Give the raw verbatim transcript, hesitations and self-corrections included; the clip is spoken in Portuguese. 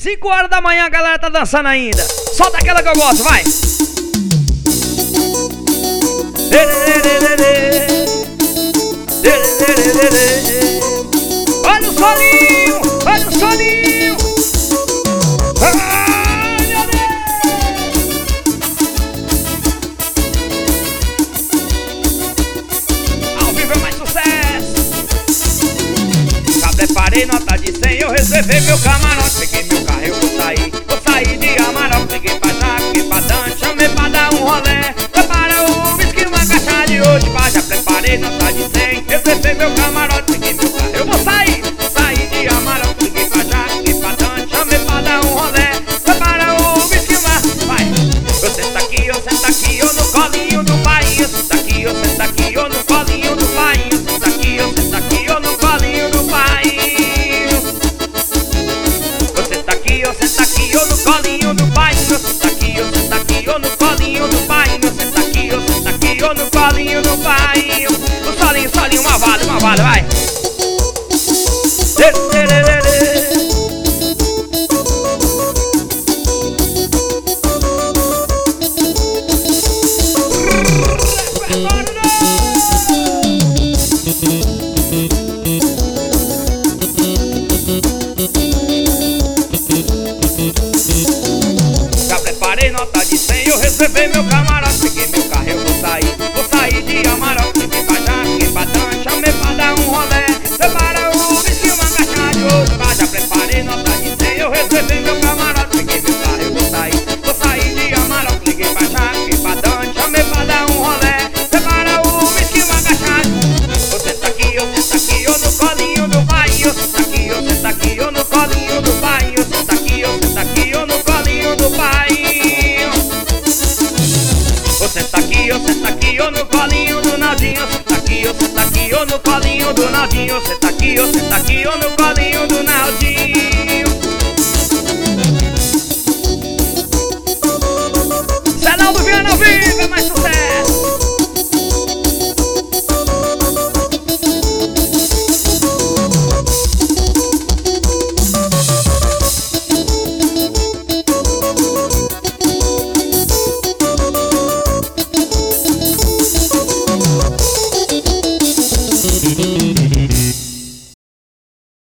cinco horas da manhã a galera tá dançando ainda. Solta aquela que eu gosto, vai. Olha o solinho, olha o solinho. Ai, meu Deus. Ao vivo é mais sucesso. Já preparei nota de cem, eu reservei meu camarote. Peguei meu carro, eu vou sair. Vou sair de Amarok, peguei pra já, peguei pra Dante. Chamei pra dar um rolé. Prepara o whisky, uma caixa de hoje. Já preparei nota de cem, reservei meu camarote. Peguei meu carro, eu vou sair. Vou sair de Amarok, peguei pra já, peguei pra Dante. Chamei pra dar um rolé. Prepara o whisky, uma... Vai. Eu sento aqui, eu sento aqui, eu no colinho do bainho. Eu sento aqui, eu sento aqui, eu no colinho do bainho. Eu sento aqui, eu sento aqui, eu no colinho do bainho. Eu sento aqui, eu sento aqui, eu no colinho do bainho. Eu sento aqui, eu sento aqui, eu no colinho do bainho. Eu sento aqui, eu sento aqui, eu no colinho do bainho. O solinho, solinho, malvado, malvado, vai. Já preparei nota de cem, eu reservei meu camarote. Peguei meu carro, eu vou sair. Vou sair de Amarok, peguei pra já, peguei pra Dante. Chamei pra dar um rolé. Prepara o whisky, uma caixa de ouro. Já preparei nota de cem, eu reservei meu camarote. Peguei meu carro, eu vou sair. Vou sair de Amarok, peguei pra já, peguei pra Dante. Chamei pra dar um rolé. Prepara o whisky, uma caixa de ouro. Eu sento aqui, eu sento aqui, eu no colinho do bainho. Eu sento aqui, eu sento aqui, eu no colinho do bainho. Eu sento aqui, eu sento aqui, eu no colinho do bainho. Eu sento aqui, eu sento aqui, eu no colinho do Naldinho. Eu sento aqui, eu sento aqui, eu no colinho do Naldinho. Eu sento aqui, eu sento aqui, eu no colinho do Naldinho.